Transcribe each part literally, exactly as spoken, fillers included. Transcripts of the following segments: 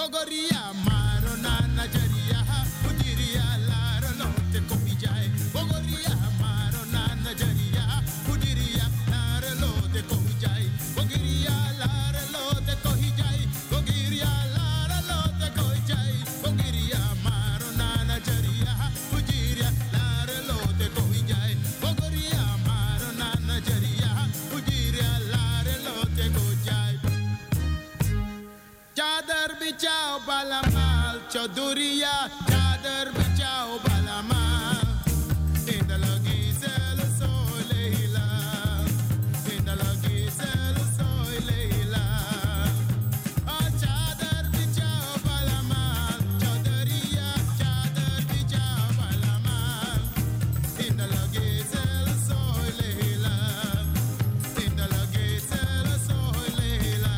Gogoria maro na najariya Pudiria laro lo te kopi jai Gogoria maro na najariya Pudiria laro lo te kopi jai Gogiria laro lo te kopi jai Gogiria laro lo te kopi jai Gogiria maro na najariya Pudiria laro lo te kopi jai Gogoria maro na najariya Pudiria laro lo te kopi jai Chadar bichao balamal Chaudhuria Chadar bichao balamal Inda lagi sel soy leila Inda lagi sel soy leila Oh chadar bichao balamal Chaudhuria Chadar bichao balamal Inda lagi sel soy leila Inda lagi sel soy leila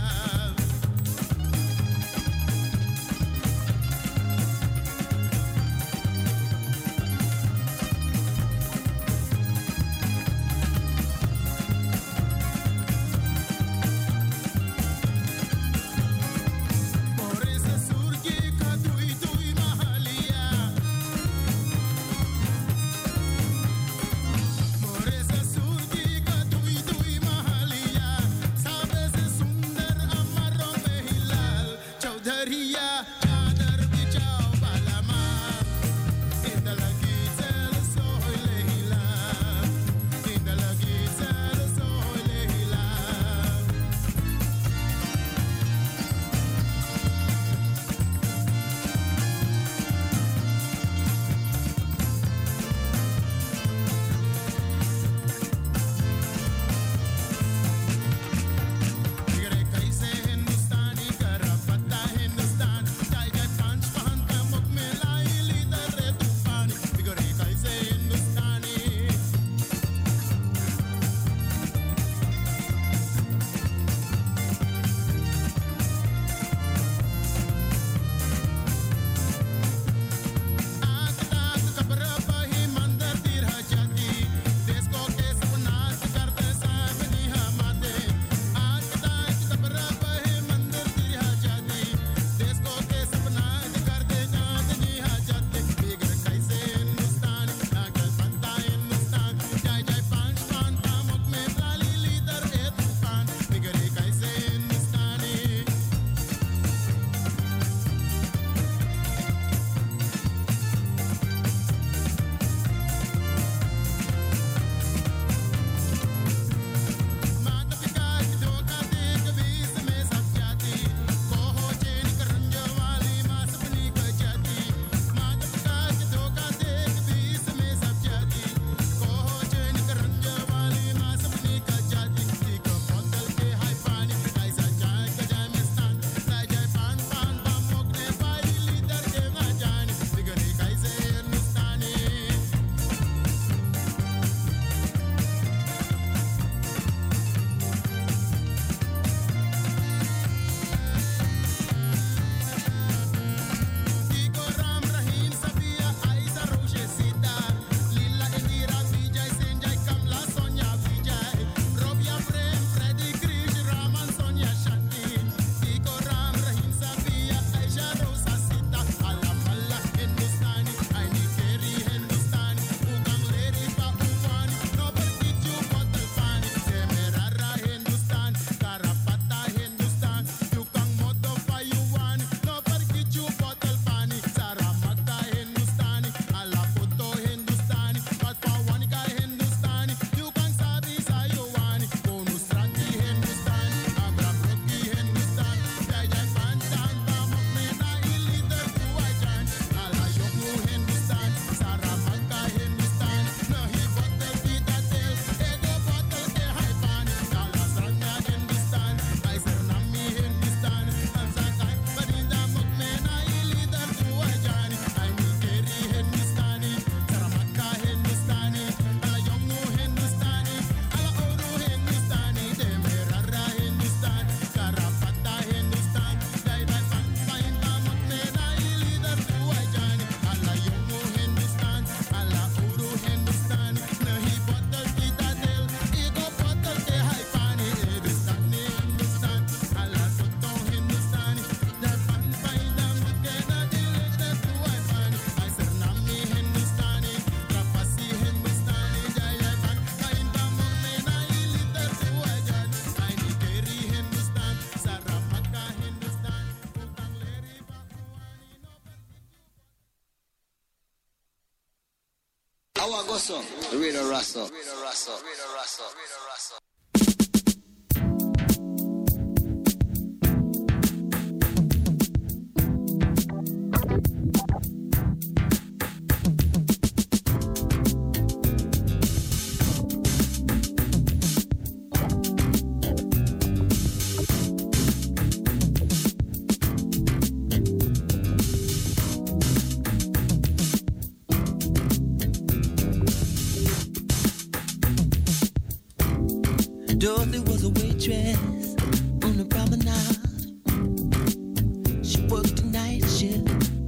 How I go so? Read a Russell. Read a Russell. Read a Russell. Read a Russell. Dorothy was a waitress on the promenade. She worked a night shift.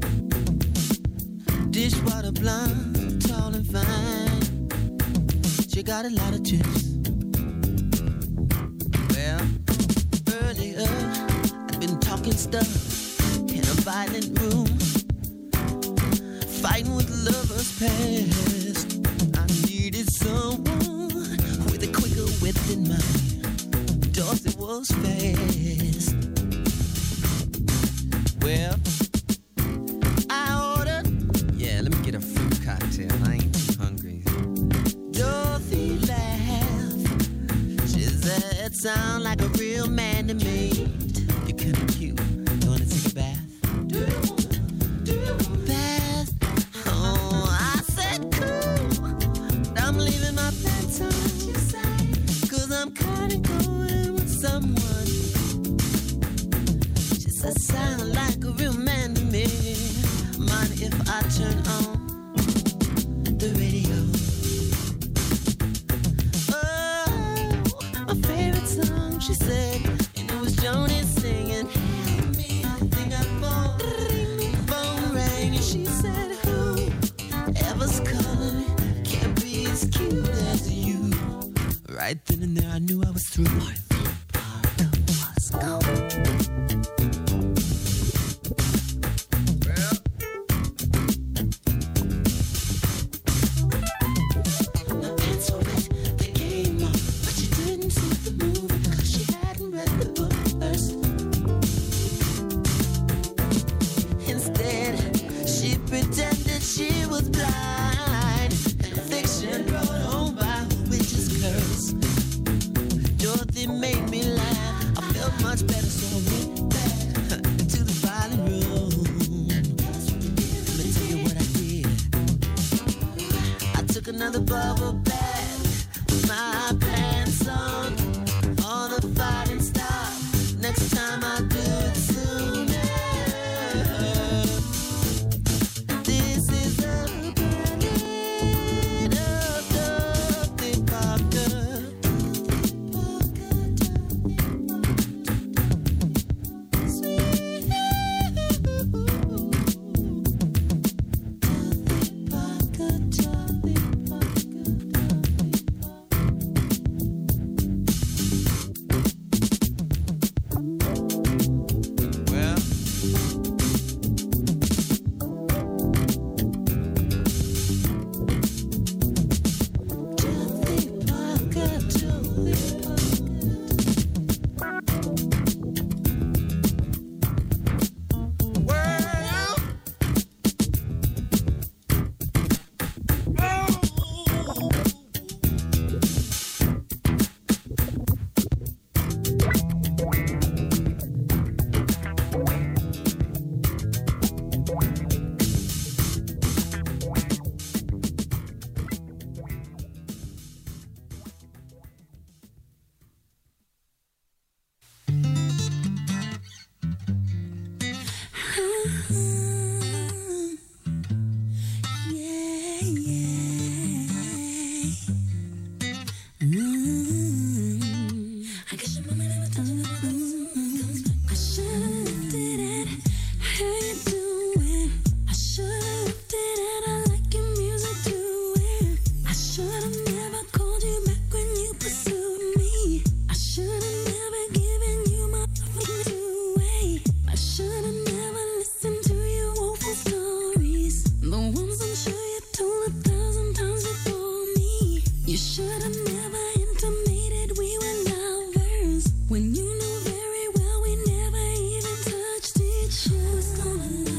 Dishwater blonde, tall and fine. She got a lot of chips. Well, earlier I'd been talking stuff in a violent room, fighting with lovers past. I needed someone with a quicker wit than mine. Dorothy was fast. Well, I ordered. Yeah, let me get a fruit cocktail. I ain't too hungry. Dorothy laughed. She said, "Sound like a real man to me. You're kinda cute. You wanna take a bath? Do you wanna? Do you wanna bath? Oh, I said cool. But I'm leaving my pants on. I'm kinda going with someone. She said, sound like a real man to me. Mind if I turn on the radio? Oh, my favorite song, she said, and it was Joni singing. Help me, I think I phone, phone rang, and she said, who ever's color can't be as cute as you. Right then and there, I knew I was through. Parker was gone. My pants were wet, they came off, but she didn't see the movie because she hadn't read the book first. Instead, she pretended she was blind, and fiction brought home by a witch's curse. Dorothy made me laugh. I felt much better, so I went back to the violin room. Let me tell you what I did. I took another bubble bath with my pants on. All the fighting stopped. Next time I do it sooner. This is the planet of Dorothy Parker. When you know very well we never even touched each other.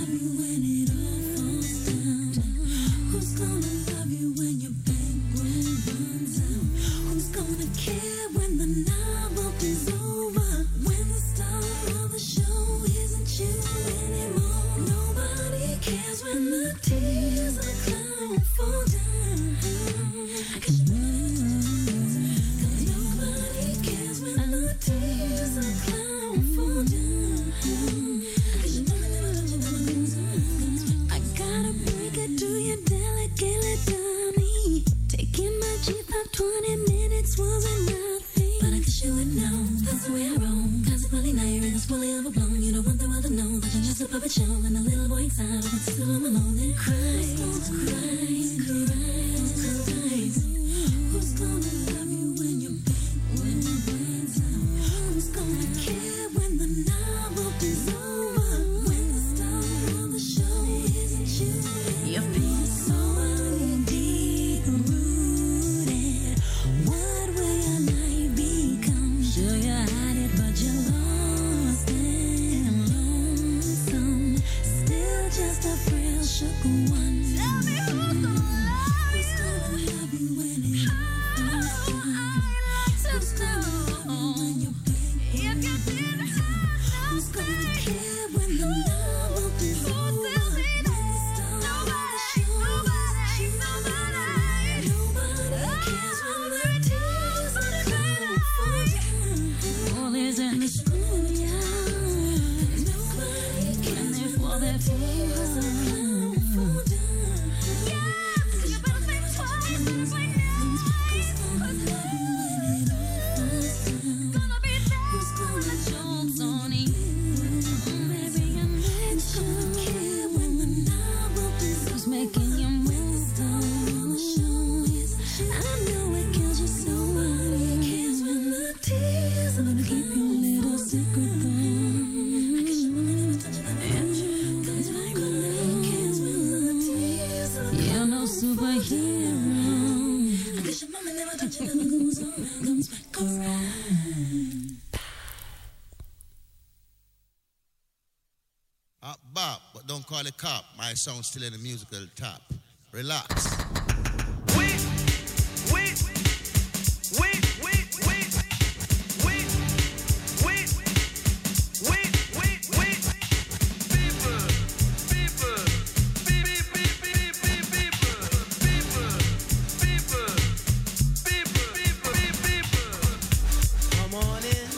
a little boy inside wants to sit on my own and cries, cries, cries, cries. Who's gonna love you when you're big, when your brain's out? Who's gonna care when the novel is over? When the star of the show isn't you? You've been so deep rooted. What will your life become? Sure you hide it, but you're lost and lonesome. Still just a frail, shook one. Tell me who's gonna love you? Who's gonna love you when it's your first time? Who's gonna love you when you're big? If you didn't have who's gonna care when the love opens over? When the stars of the show nobody, nobody, nobody cares when the tears are coming for you. All is in the schoolyard. Nobody cares for their tears are coming for you. Yes, you better think twice right now. Who's gonna love you when it all falls down? Gonna be there. Who's gonna jokes on you? Maybe you mention who's gonna care when the novel is who's making you move on the show is. I know it kills you so nobody cares when the tears are gonna keep your little secret going. I guess you will never touch it again. Cause nobody cares when the tears are you're no superhero. I guess your mama never touch it, never goes around, comes back around. Up Bob, but don't call it cop. My song's still in the musical top. Relax. Wait, wait, wait, wait, wait, wait, wait, wait, wait, wait. People, people, people, people, people, people, people, people, people. Come on in.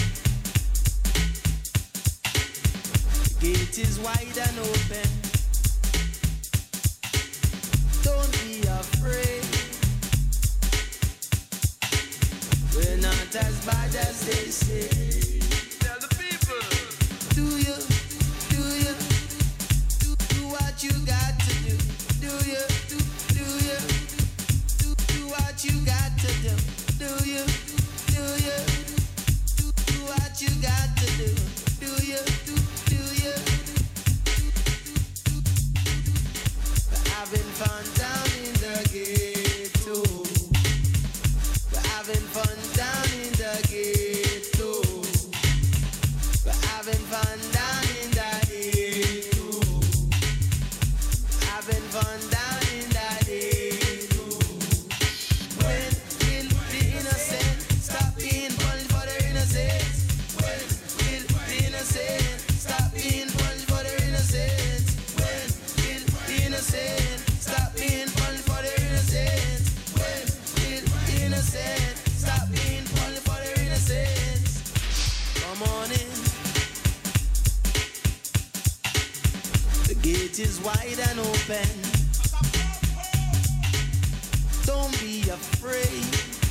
The gate is wide and open. Don't be afraid. We're not as bad as they say. Tell the people. Do you, do you, do, do what you got to do. Do you, do, do you, do, do what you got to do. Do you, do you, do, do what you got to do. Do you, do, do you, we're having fun down in the ghetto. We're having fun down in the ghetto. We're having fun down in the ghetto. Having fun down in the ghetto. When will the innocent stop being punished for their innocence? When will the innocent stop being punished for their innocence? When will the innocent stop being punished for their innocence? When will the innocent stop being punished for their innocence? Come on in. The gate is wide and open. Don't be afraid.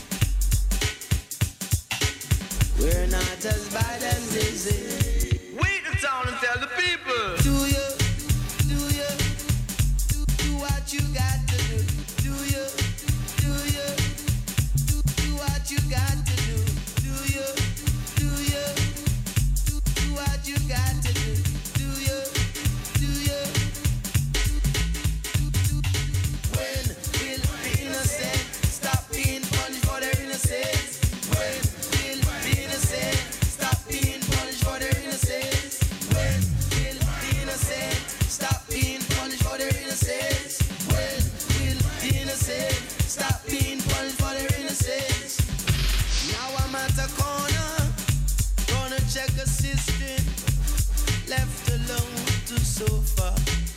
We're not as bad as they say. Wait the town and tell the people. Do you, do you, do, do what you got to do. Do you, do you, do, do what you got to do. Do you, do you, do, do what you got to do. Do you, do you, do, do, when will the innocent stop being punished for their innocence? When will the innocent stop being punished for their innocence? When will the innocent stop being punished for their innocence? When will the innocent stop being punished for their innocence? Now I'm at a corner, gonna check a cistern, left alone to sofa.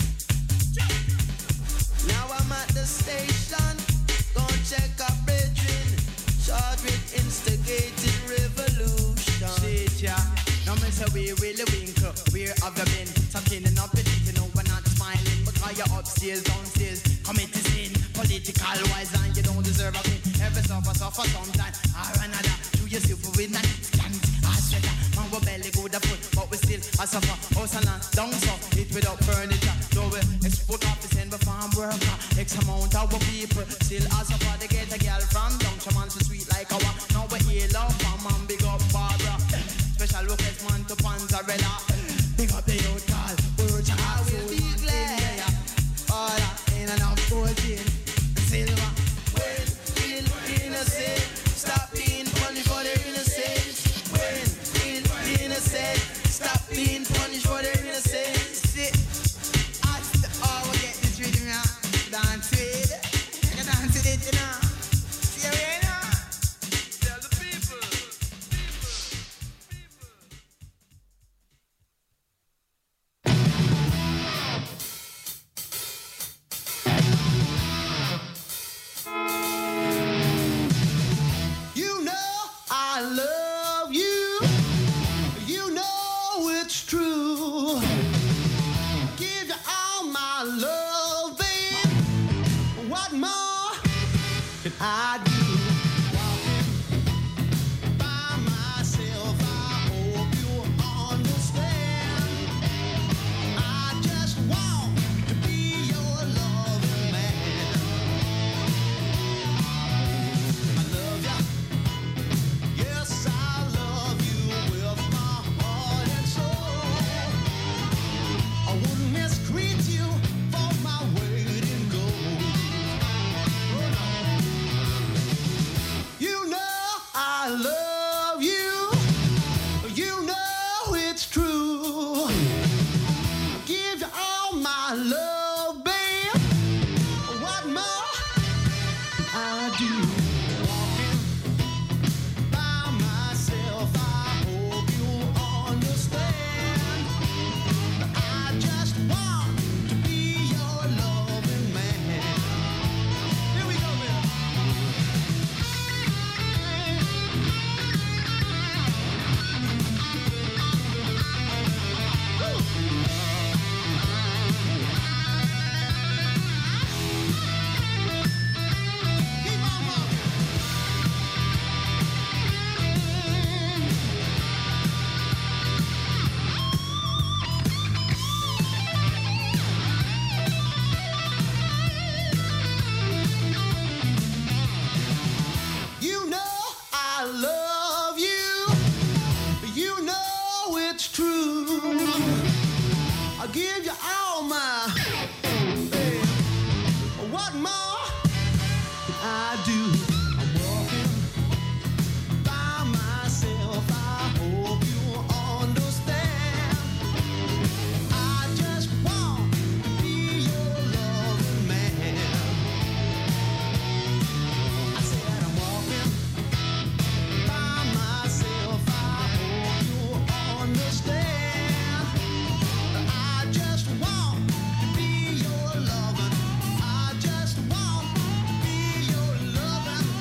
Now I'm at the station, gonna check a brethren, short with instigating revolution. Shit, yeah. Now me say we really wink up. Where have you been? Stop cleaning up the you know we're not smiling. Because you're upstairs, downstairs, committee sin. Political wise and you don't deserve a thing. Every suffer, suffer sometime or another. Do you super with that? Can't ask you that. Man, we belly go the foot, but we still still a suffer. House and land down so it without furniture. No way export office and farm worker. X amount of people still a suffer. They get a girl from down. She man so sweet like our. Now we heal love from man big up Barbara. Special request man to Panzarella. Big up the youth call. Word to I will be glad. All that in and out fourteen. Silver. When will innocent stop being punished for their innocence? When will innocent stop being punished for their innocence? See, I oh, we get this rhythm, yeah. Dance with it. I can dance with it, you know. See you here now. Tell the people. You know I love you. You know it's true. Give you all my love, babe. What more can I do? Walking by myself, I hope you understand. I just want to be your loving man. I love you. Yes, I love you with my heart and soul. I wouldn't mistreat you for my weight in gold. Oh, no. You know I love you. You know it's true. Give you all my love, babe. What more can I do? Walking by myself, I hope you understand. I just want to be your loving man. Here we go, man. Keep on walking. You know I love you. You know it's true. I'll give you all my. Hey, what more can I do? I'm walking by myself. I hope you understand. I just want to be your loving man. I said I'm walking by myself. I hope you understand. I just want to be your loving. I just want to be your loving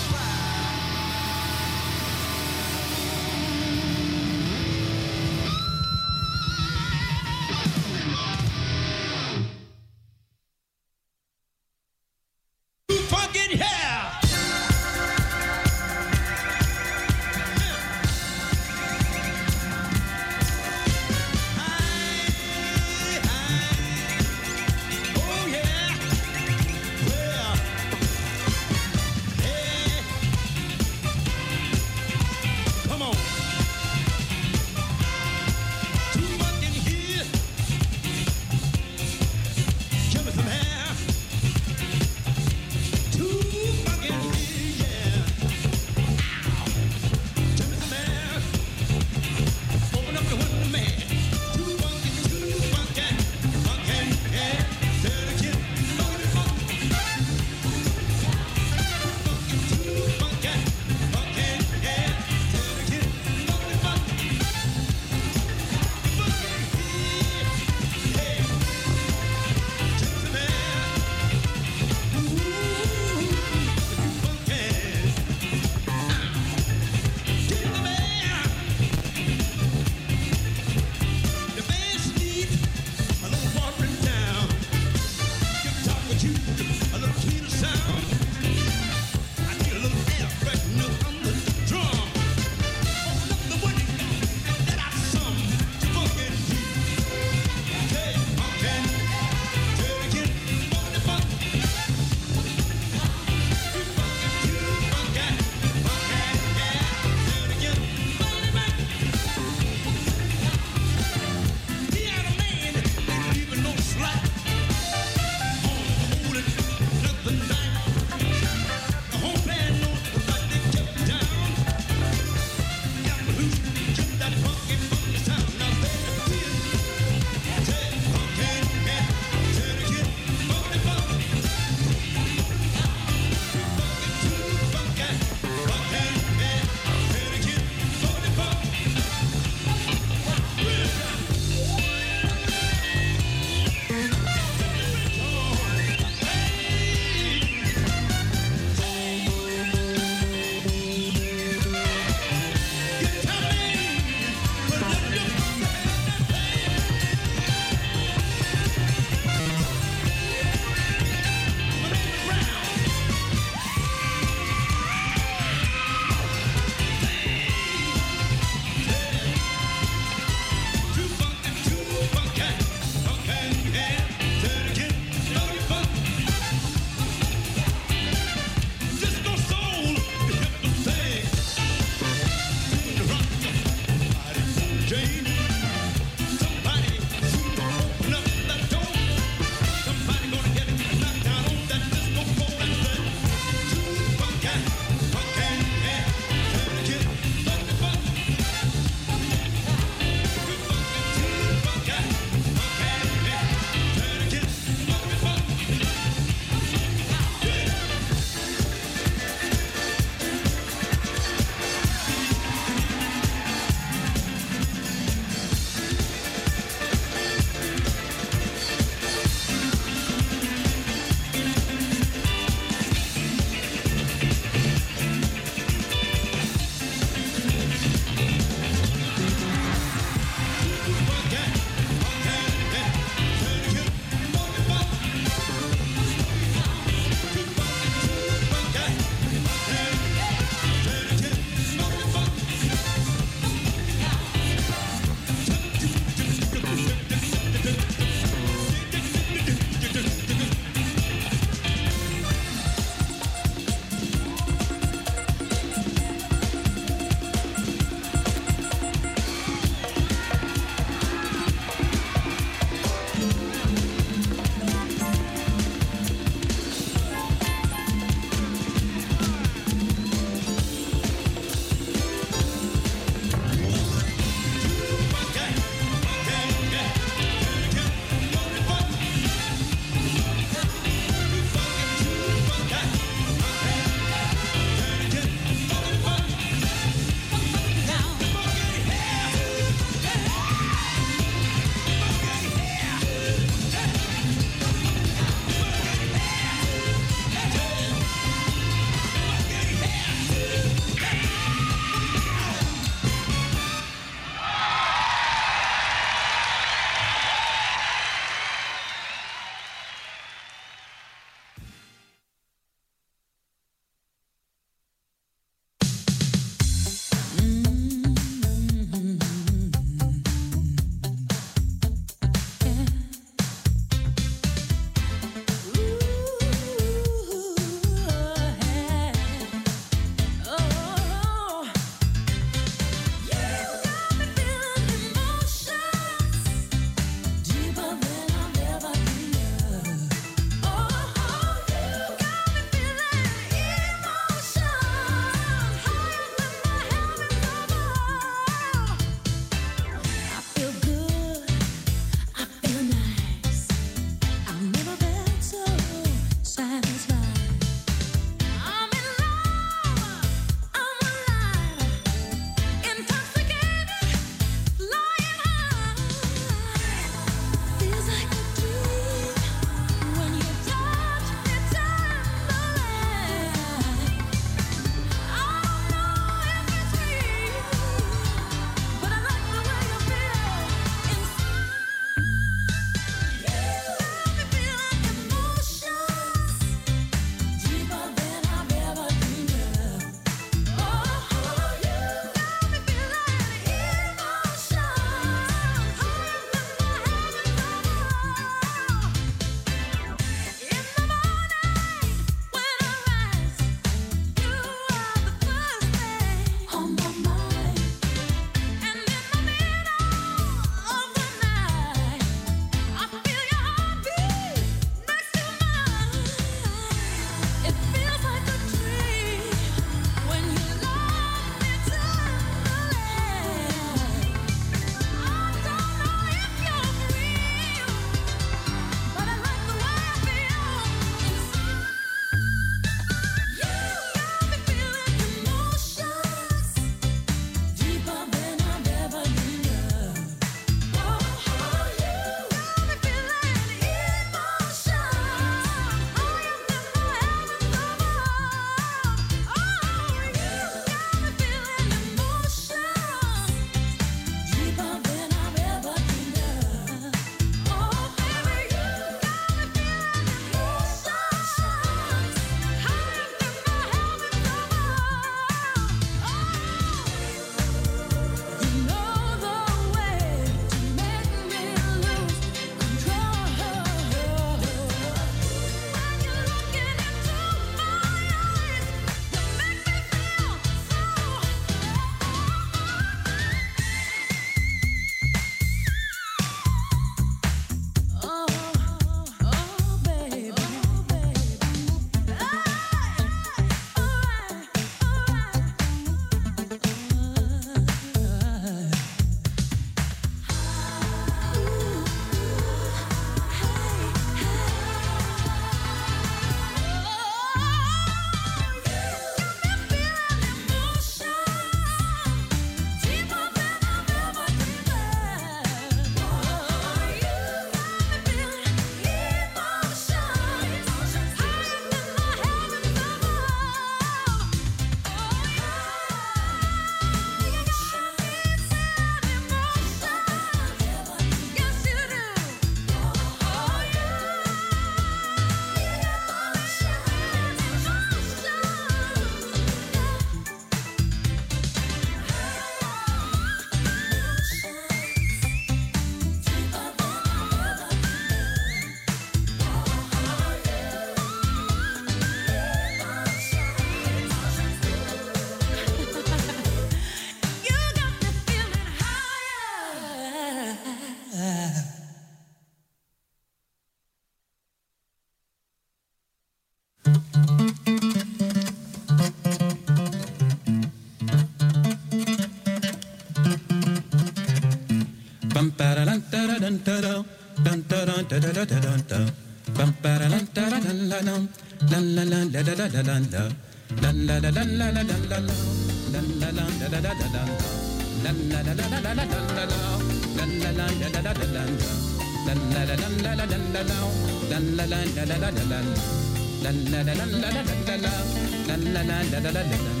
Bum para lan da da dun da da dun da da da da da da dun da. Bum para lan da da dun la dun. La la la da da da da dun da. La la la la la la la la la. La la la da da da da dun da. La la la la la la la dun da la. La la la da da da da dun da. La la la la la la dun da la. La la la da da da da dun. La la la la la la dun da la. La la la da da da da dun.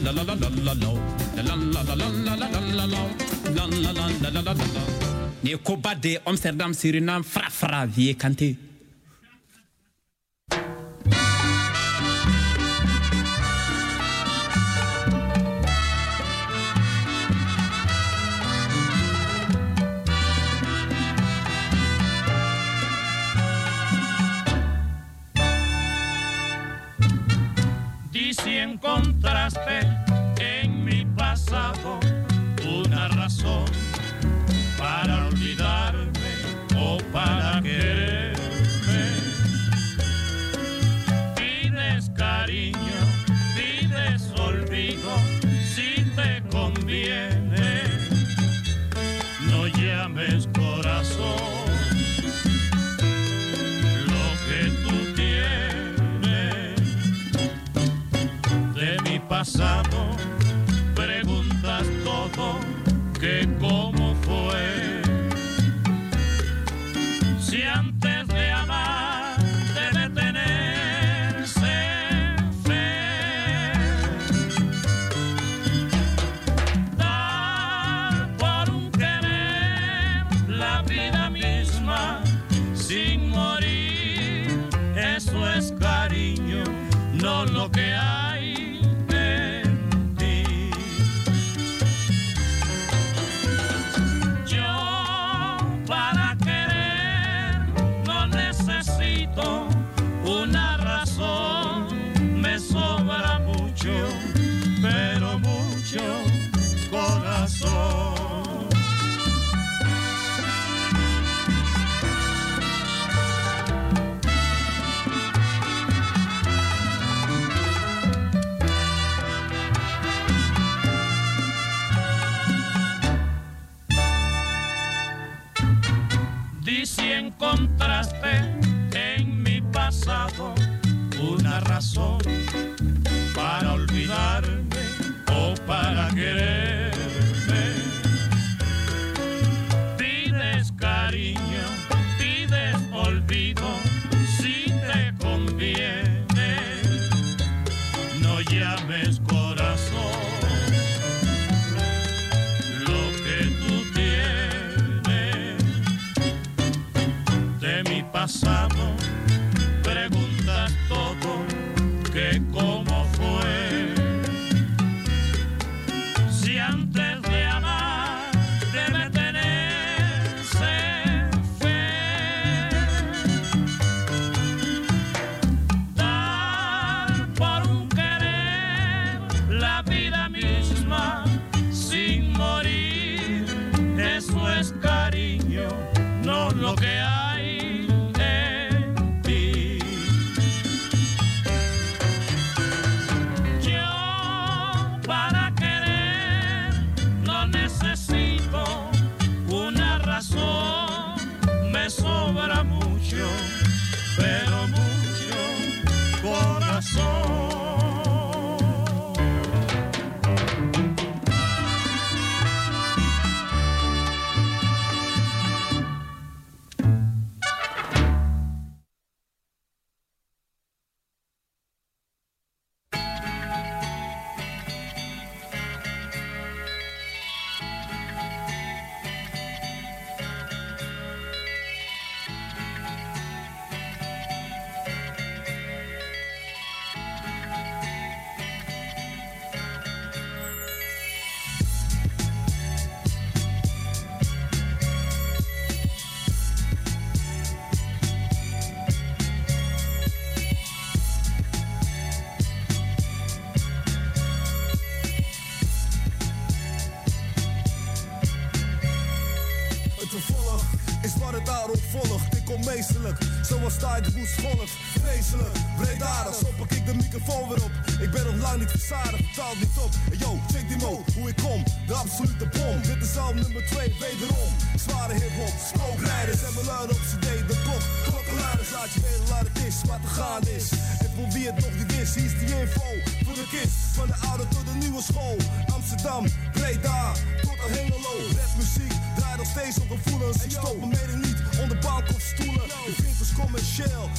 la la la la la la la la la la la la la la la la la la. Ne koba de Amsterdam Suriname fra fra vie kante. Si encontraste en mi pasado una razón para olvidarme o para quererme, pides cariño, pides olvido, si te conviene, no llames corazón. Pasado, preguntas todo, que cómo fue. Si antes de amar debe tenerse fe, dar por un querer la vida misma sin morir, eso es cariño, no lo que hay. Una razón me sobra mucho, pero mucho corazón. Di si encontraste una razón para olvidarme o para quererme. Pides cariño, pides olvido, si te conviene, no llames corazón lo que tú tienes de mi pasado. Preguntas todo, que cómo fue. Si antes de amar debe tenerse fe, dar por un querer la vida misma sin morir, eso es cariño, no lo que hay. Me sobra mucho, pero mucho corazón. Zoals sta ik woestvollig, vreselijk, breedadig. Zo pak ik de microfoon weer op. Ik ben nog lang niet verzadigd, betaalt niet op. Hey yo, check die mode, hoe ik kom, de absolute bom. Dit is al nummer twee, wederom. Zware hiphop, spookrijders en mijn luid op cd, de klok. Klokkenluiders, laat je weten waar het is, wat er gaan is. En voor wie het nog niet is, hier is die info. Voor de kids, van de oude tot de nieuwe school. Amsterdam, Breda, tot aan Hengelo. Rapmuziek, draait nog steeds op gevoelens. Ik stop mijn mening niet onder bank of stoelen. Je vindt ons commercieel, je weet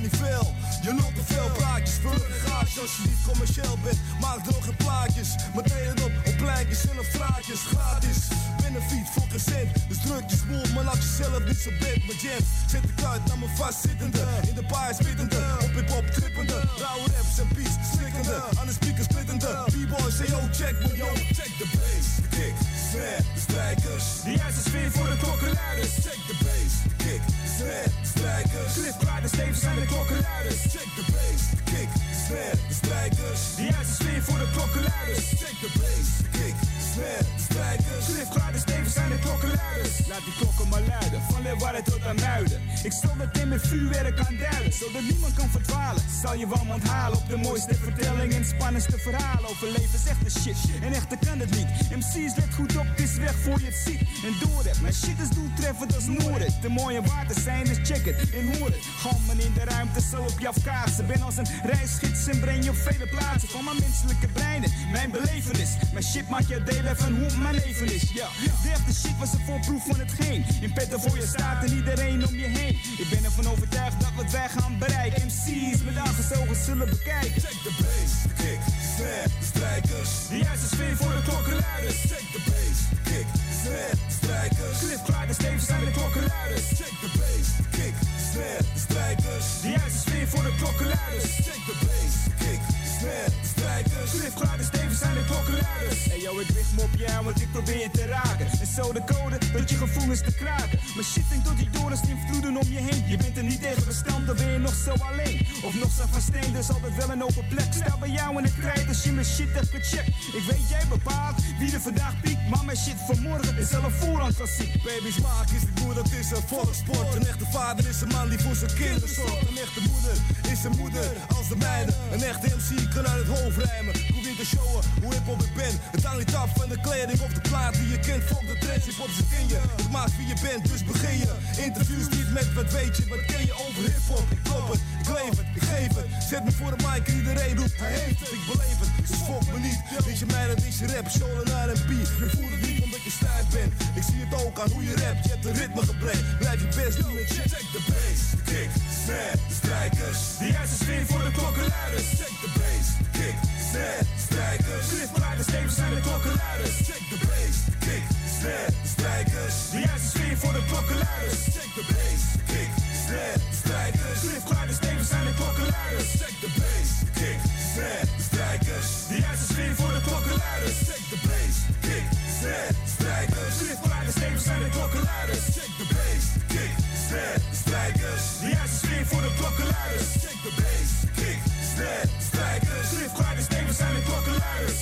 niet veel. Je lult te veel praatjes, vul een gaatje als je niet commercieel bent. Maak droge plaatjes, maar treden het op op pleintjes en op straatjes. Gratis, benefit voor geen cent. Dus druk je smoel, maar laat jezelf niet zo bent. Met jams, zet de kruid naar mijn vastzittende. In de paai spittende, op hip-hop trippende. Rauwe raps en beats, slikkende. Aan de speakers splittende. B-boys say yo, check me, yo, check the bass. De kick, de snare, de strijkers. De juiste sfeer voor de klokkenluiders. Check the bass, de kick, de snare, de strijkers. Cliff, de stevens zijn de klokkenluiders. Check the bass, de kick, de snare, de strijkers. De juiste sfeer voor de klokkenluiders. Check the bass, de kick, de snare, de strijkers. Cliff, de stevens zijn de klokkenluiders. Laat die klokken maar luiden, van Leeuwarden tot aan Muiden. Ik zal dat in met vuurwerk aan duiden, zodat niemand kan verdwalen. Zal je wel onthalen op de mooiste vertelling en spannendste verhalen over leven is echte shit. En echter kan het niet. M C's let goed op, het is weg voor je het ziet. En door het, mijn shit is doeltreffend als Noorden. De mooie water zijn, dus check het en hoor het. Galmen in de ruimte zal op je afkaatsen. Ben als een reisgids en breng je op vele plaatsen. Van mijn menselijke breinen, mijn belevenis. Mijn shit maakt je delen van hoe mijn leven is. Ja, de echte shit was een voorproef van hetgeen. In petten voor je staat en iedereen om je heen. Ik ben ervan overtuigd dat wat wij gaan bereiken. M C's met aangezogen zullen bekijken. Check the bass, de kick, de snare, de strijkers. De juiste sfeer voor de klokkenluiders. Check the bass, de kick, de snare, de strijkers. Cliff, klaar, de stevens zijn de klokkenluiders. Check the bass, de kick, de snare, de strijkers. De juiste sfeer voor de klokkenluiders. Check the bass, de kick, de snare, de strijkers. Cliff, klaar, de stevens zijn de klokkenluiders. Hey yo, ik richt me op jou, want ik probeer je te raken. En zo de code, dat je gevoelens te kraken. Maar shit denkt tot die dorens in vloeden om je heen. Je bent er niet tegen bestand, dan ben je nog zo alleen. Of nog zo van steen, dus altijd wel een open plek. Sta bij jou in de krijt als je mijn shit hebt gecheckt. Ik weet jij bepaalt wie er vandaag piekt. Maar mijn shit van morgen is al een voorhand klassiek. Baby's maak is niet moeder, dat is een volkssport. Een echte vader is een man die voor zijn kinderen zorgt. Een echte moeder is een moeder als de meiden. Een echte M C kan uit het hoofd rijmen. Ik probeer te showen hoe hip-hop ik ben. Het hangt niet af van de kleding of de plaat die je kent. Volg de trends, hip-hop ze ken je. Het maakt wie je bent, dus begin je. Interviews niet met wat weet je, wat ken je over hip-hop. Ik klop het, ik leef het, ik geef het. Zet me voor de mic en iedereen roept, hij heeft het. Ik beleef het, dus volg me niet. Is je mij, dat is je rap, soul en R en B. Je voelt het niet omdat je stijf bent. Ik zie het ook aan hoe je rapt, je hebt een ritmegebrek. Blijf je best doen en check, check the bass. De kick, de snare, de strijkers. De juiste sfeer voor de klokkenluiders. Check the bass, de kick, de snare, de strijkers. Cliff, de stevens zijn de klokkenluiders. Check the bass, de kick, de snare, de strijkers. De juiste sfeer voor de klokkenluiders. Check the bass, de kick, de snare, de strijkers. Cliff, de stevens zijn de klokkenluiders. Check the bass, de kick, de snare, de strijkers. De juiste sfeer voor de klokkenluiders. Check the bass, de kick, de snare, de strijkers. Cliff, de stevens zijn de klokkenluiders. Check the bass, de kick, de snare, de strijkers. De juiste sfeer voor de klokkenluiders. Check the bass, de kick, de snare, de strijkers. Cliff, de stevens zijn de klokkenluiders.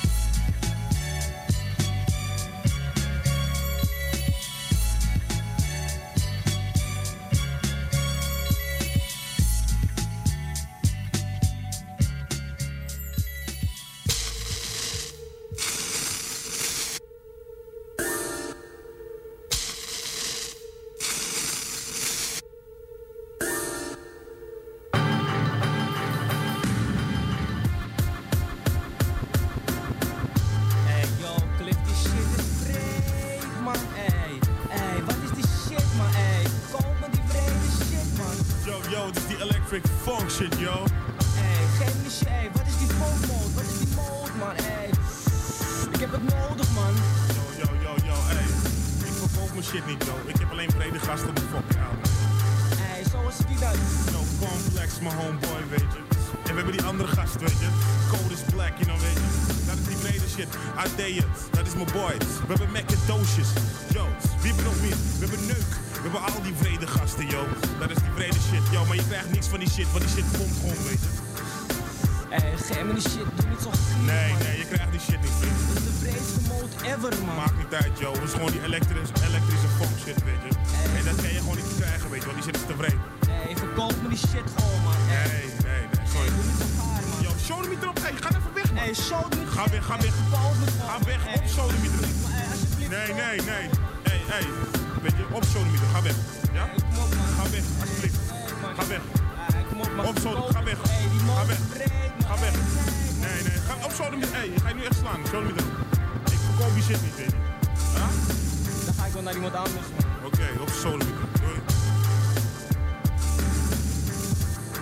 Shit, yo. Ey, geef me shit, ey. Wat is die funk mode? Wat is die mode, man, ey? Ik heb het nodig, man. Yo, yo, yo, yo, ey. Ik verkoop mijn shit niet, yo. Ik heb alleen brede gasten op de fucking album. Ey, zo is het niet uit. No complex, mijn homeboy, weet je. En we hebben die andere gast, weet je. Code is black, you know, weet je. Dat is die brede shit. Adeje, dat is mijn boy. We hebben Macintosh's. Yo, wie hebben nog meer? We hebben Neuk. We hebben al die vrede gasten, yo. Dat is die vrede shit, yo. Maar je krijgt niks van die shit, want die shit komt gewoon, weet je. Ey, geef me die shit. Doe niet zo gier, Nee, man. nee, je krijgt die shit niet, vriend. Het is de vreedste mode ever, man. Maakt niet uit, yo. Het is gewoon die elektrische, elektrische funk shit, weet je. Ey. En dat kan je gewoon niet krijgen, weet je. Want die shit is te vreed. Ey, verkoop me die shit gewoon, man. Ey. Nee, nee, nee. Sorry. Ey, doe niet zo gaar, man. Yo, show hem niet erop. Ey, ga even weg, man. Ey, show me Ga weg, ga weg. Ga weg, op show hem niet erop. Nee, nee, nee. Ey, ey. Weet je, op show hem niet erop. Ga weg. Ja? Ga weg, alsjeblieft. Ga weg. Op zo, ga weg. Ga weg. Ga weg. Nee, nee. Ga op zo niet. Hé, je gaat nu echt slaan. Zo niet erop. Ik verkoop die shit niet, weet je. Ja? Dan ga ik wel naar iemand anders, man. Oké, okay, op zo niet erop. Doei.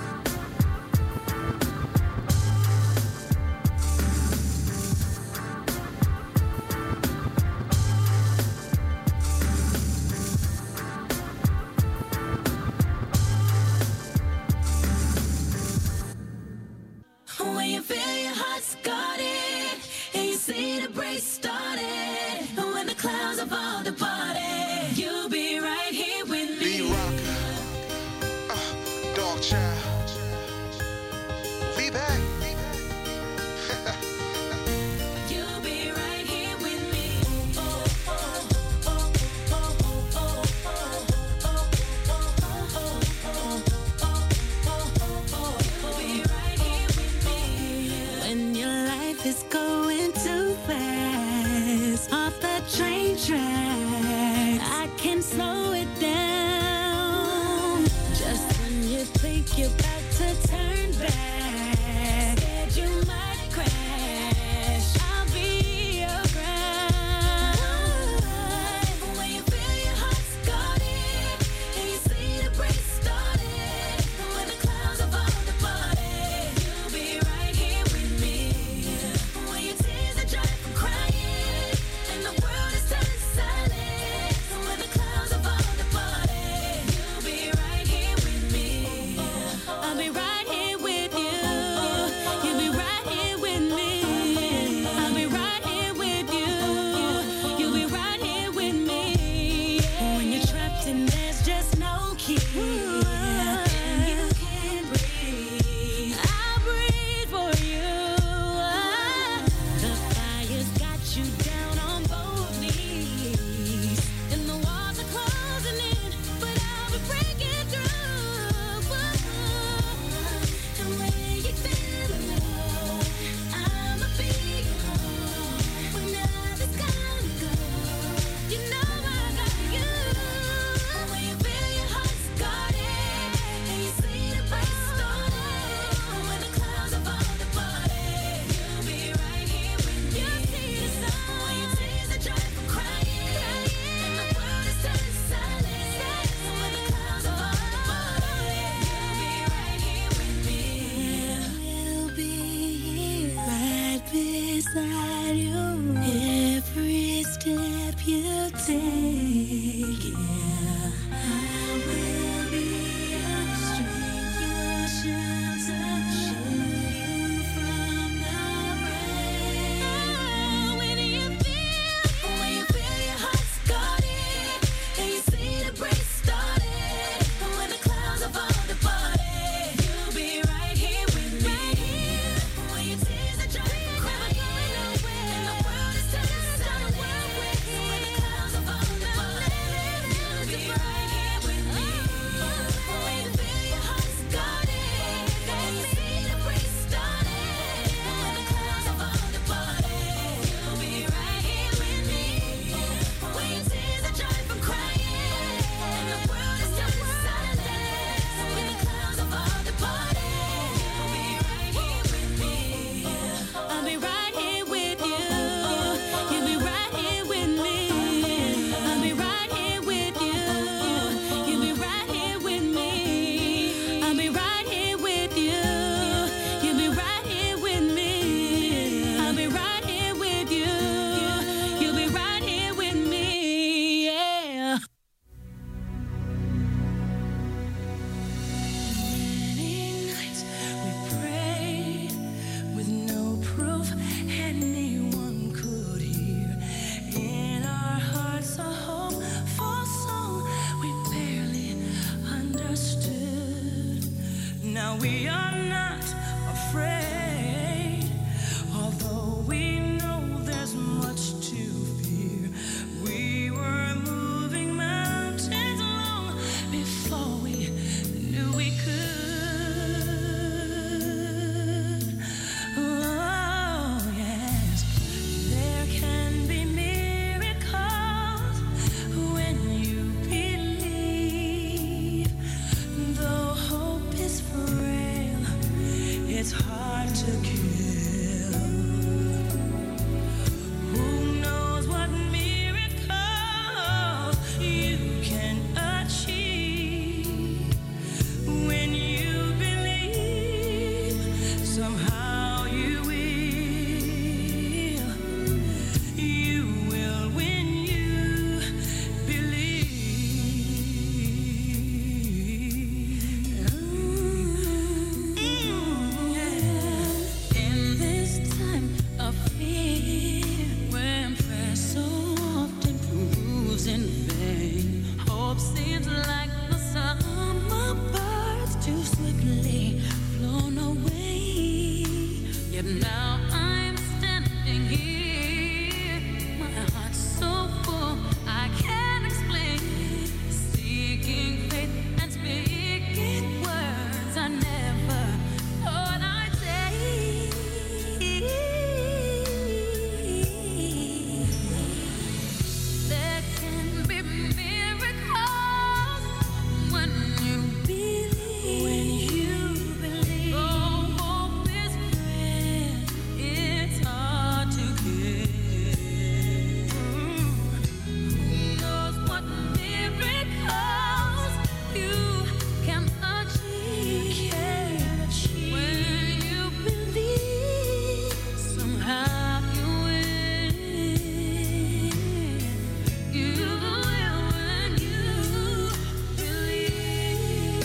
child. We back. You'll be right here with me. You'll be right here with me. When your life is going too fast off the train track, I can slow it down. Just when you think you're about to turn back, scared you might crash, I'll be around. When you feel your heart started and you see the breeze started, when the clouds are falling departed, you'll be right here with me. When your tears are dry from crying and the world is turning silent, when the clouds are falling departed, you'll be right here with me. I'll be right here with you. You'll be right here with me. I'll be right here with you. You'll be right here with me. When you're trapped and there's just no key and you can't breathe, I'll breathe for you. The fire's got you down on both knees and the walls are closing in, but I'll be breaking through. And when you feel alone, I'ma be home. When others gonna go, you know I got you. When you feel your heart guarded and you see the breeze started, when the clouds are falling departed, you'll be right here with me. You'll see the sun when your tears are dry from crying and the world is turning silent. When the clouds are falling departed, you'll be right here with me. We'll be here right beside you every step you take. Yeah, I will be your strength, your shelter, shield you from the rain. When you feel, when you feel your heart guarded and you see the breeze started, when the clouds are falling departed, you'll be right here with me. When your tears are dry from crying and the world is turning silent, when the clouds are falling departed, you'll be right here with me. When you feel your heart guarded and you see the breeze started, when the clouds are falling departed, you'll be right here with me. When your tears are dry from crying and the world is turning silent, when the clouds are falling departed, you'll be right here with me. I'll be right here with you. You'll be right here with me. I'll be right here with you. You'll be right here with me. I'll be right here with you. You'll be right here with me. I'll be right here with you. You'll be right here with me. Yeah. Many nights we prayed with no proof anyone could hear. In our hearts a hopeful song we barely understood. Now we are not afraid, although we know there's much to fear. We were moving mountains long before we knew we could. Oh, yes, there can be miracles when you believe. Though hope is frail, swiftly flown away. Yet now I'm standing here, my heart's so full I can't explain. Seeking faith and speaking words I never thought I'd say. There can be miracles when you believe. When you believe. Oh, hope is free. It's hard to get. Who knows what miracles you can achieve? When you believe, somehow you win. You will when you believe.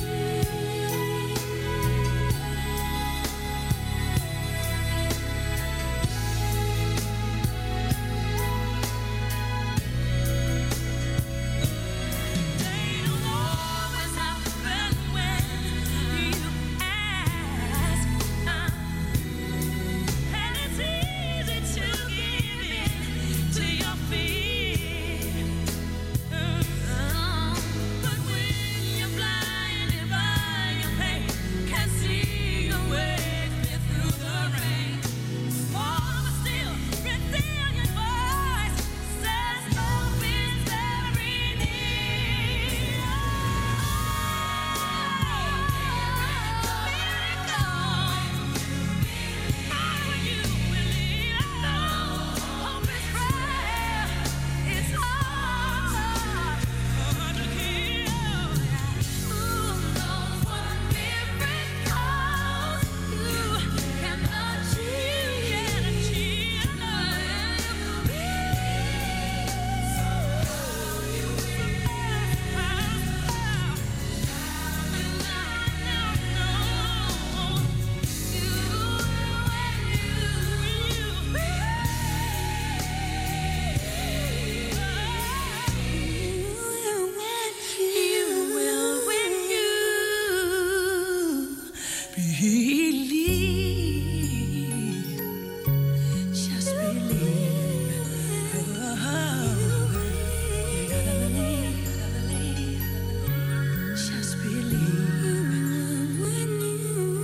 They don't always happen when you ask. And it's easy to give in to your fear. But when you're blinded by your pain, can't see your way clear through the rain. Small but still resilient voice says hope is very near. When you believe, hope is rare. It's hard to kill. Who knows what miracles you can achieve? Can achieve. You will when you believe. Just believe. Oh, you gotta believe, gotta believe. Just believe when you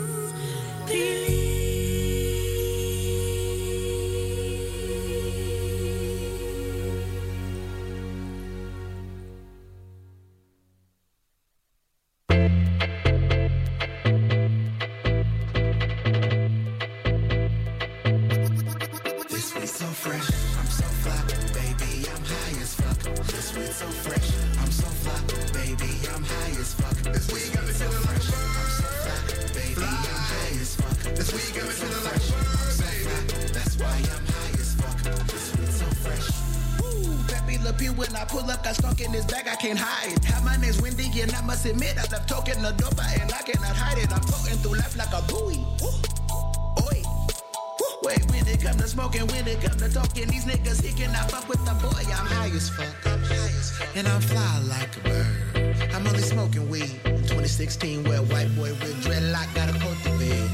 This sweet so fresh, I'm so fly, baby, I'm high as fuck. This sweet so fresh, I'm so fly, baby, I'm high as fuck. This weed got me feeling like I'm so fly, baby, I'm high as fuck. This weed got me feeling like I'm so fly, that's why I'm high as fuck. This sweet so fresh. Woo, Pepe Le Pew when I pull up, got skunk in his bag, I can't hide. Hi, my name's Wendy, and I must admit, I love talking the dope, and I cannot hide it. I'm floating through life like a buoy. Woo. Oi. Woo. Wait, when it come to smoking, when it come to talking, these niggas, he cannot fuck with the boy. I'm high as fuck, and I'm fly like a bird. I'm only smoking weed in twenty sixteen, where a white boy with dreadlock gotta cultivate.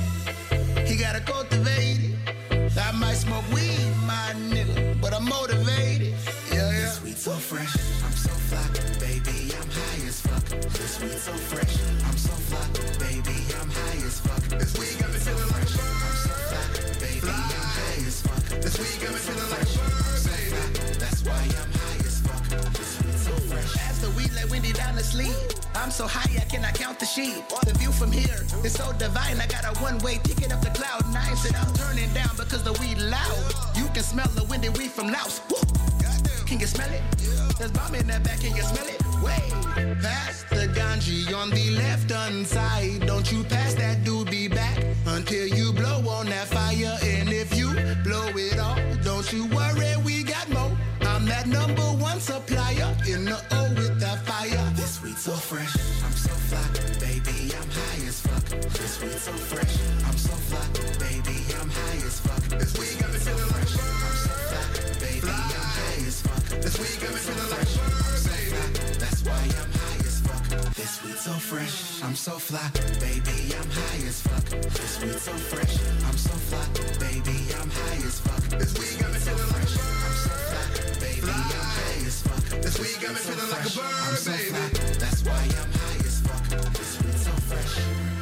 He gotta cultivate it. I might smoke weed, my nigga, but I'm motivated. Yeah, yeah. This sweet so fresh, I'm so fly, baby, I'm high as fuck. This sweet so fresh, I'm so fly, baby, I'm high as fuck. This weed got me feeling like I'm so fly, baby, I'm high as fuck. This weed got me feeling like I'm so fly, that's why I'm high as fuck. This sweet so fresh. As the weed let Wendy down to sleep, I'm so high I cannot count the sheep. The view from here is so divine. I got a one-way ticket up to cloud nine. Said I'm turning down because the weed loud. You can smell the windy weed from Laos. Woo! Can you smell it? There's bomb in that back. Can you smell it? Wait, pass the ganji on the left hand side. Don't you pass that doobie back until you blow on that fire. And if you blow it all, don't you worry, we got more. I'm that number one supplier in the O with that fire. This sweet so fresh, I'm so fly, baby, I'm high as fuck. This sweet so fresh, I'm so fly, baby, I'm high as fuck. This weed got me feeling like I'm so fly, baby, I'm high as fuck. This weed got me feeling like I'm so fly, that's why I'm high as fuck. This sweet so fresh, I'm I'm so fly, baby, I'm high as fuck. This weed so fresh, I'm so fly, baby, I'm high as fuck. This weed got me feeling like a bird. I'm so fly, baby, I'm high as fuck. This weed got me feeling like a bird, baby. That's why I'm high as fuck. This weed so fresh.